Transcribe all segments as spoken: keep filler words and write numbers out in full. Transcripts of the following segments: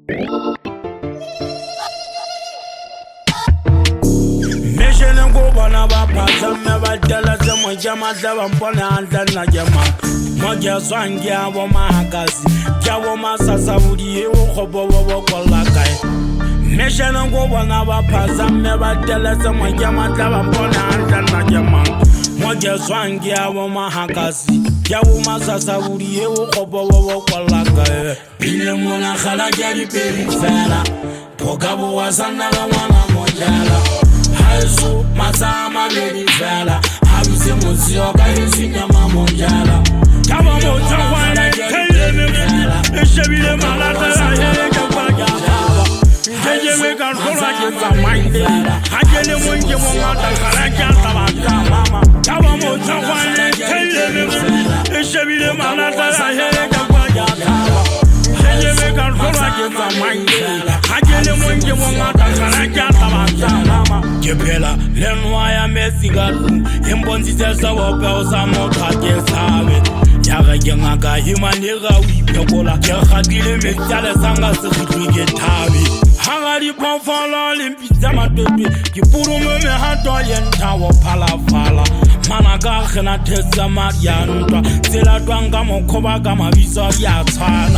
Mission and go on about Pazam, never tell us them when Jamasa and Pona and Najama. Moja Swangia, Wamakas, Jawama Sasaudi, Hobo, Walakai. Mission and go on about Pazam, never tell us them when Jamasa and Pona and Najama. Moja Swangia, Wamakas, Jawama Sasaudi, Hobo, Walakai. Pilemona Halajari Perifera, Pogabo was another one of Mojala. Haisu masama lady fella Habisi musioka hisi nyama monjala Kama moja wane kele mimi Ishebile malata hele kapa jaba Jeje meka kola jeza mainde Hajele mwenje mwata karaja tabaka mama Kama moja wane kele mimi Ishebile malata hele kapa jaba Jeje meka kola jeza mainde Hajele mwenje mwata karaja tabaka mama Kepela lenwaya mesigatu imbonzi zesawope usamotake sabe yaga jengaga himanega wipekola jegadile metsale sanga segitwike tabe hangadi pamfala limpitsa matete kipurume me hato yentawo palafala managa khena tesa mariantwa tsela twanga mokhoba ka mabiso ya tshwana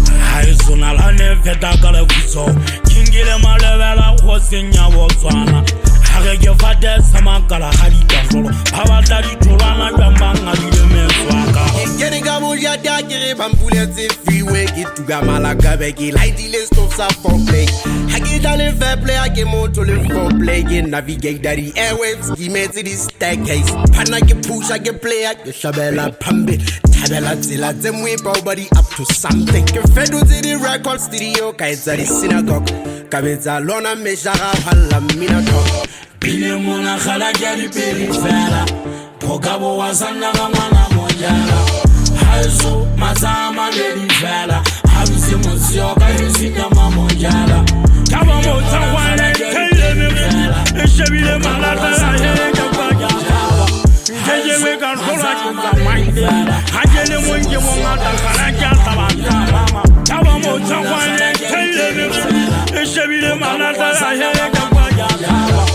haisona la ne feta ka le butso kingile malebela go senya botswana Hage fate samakala hadita solo Pavatari tulana jambanga dile meswaka Kene gabuja dakere pampulete freeway Get to gamala gabeki Lighty list of sa for play Hage dale fair play Hage moto le for play Get navigate daddy airwaves Give to this staircase Pana get push Hage play Hage shabela pambe Tabela zila zemwe body up to something Kefedu to the record studio Kaitza the synagogue Kabeza lona meshara Hala mina talk Pilemona Halajari Perifera Pogabo was another one mojala Haisu Masama Lady Fella Habisi Musioka Hisikama Mojala Kama Mota Wane Kele Mimi Ishebile Malata Hele Kapa Jaba Jeje Meka Kola Jeza Mainde Hajele Mwenje Mwata Karaja Tabaka Mama Kama Mota Wane Kele Mimi Ishebile Malata Hele Kapa Jaba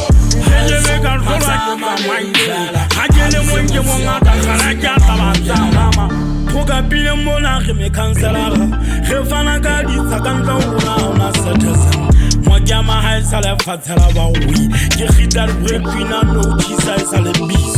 Meka kola mainde hajele mwenje mwata karaja tabaka mama Poga pile mona me kansala refana gadi sakanta una una setesa moja mahal sala fatala ba wi ke khidar brepina no tisa sala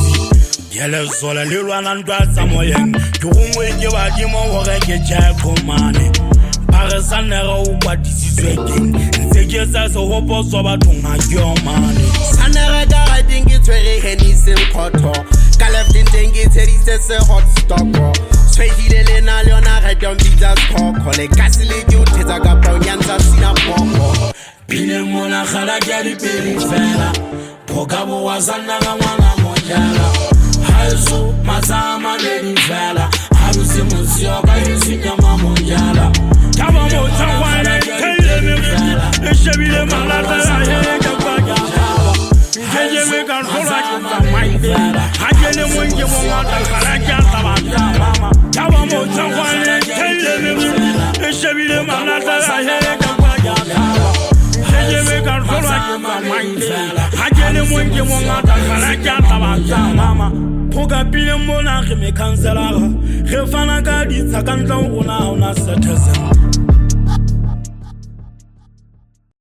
bisi yele zola le lwana ndwa tsa moyeng ke gongwe ke ba di mo go ke tja komane Pare sanero wa disiswekeng ntse ke sa se hoposo bathong ha ke o mane Sanera da I think it's very henny sim koto Ka left in think it's a hot stock Swehile le na leona ga don't be just koko Le kasile di uthetsa ka paunyanza sina poko Pile mona khala jari perifera Pogabo wazana ga mwana mojala Haisu masama lady fella Harusi musioka hisikama mojala Kama mota wane kele mimi Ishebile malata hele kapa jaba Jeje meka kola jeza mainde Hajele mwenje mwata karaja tabaka mama Kama mota wane kele mimi Ishebile malata hele kapa jaba Jeje meka kola jeza mainde Hajele mwenje mwata karaja tabaka mama Poga pile mona me kansala refana gadi sakanta una una setesa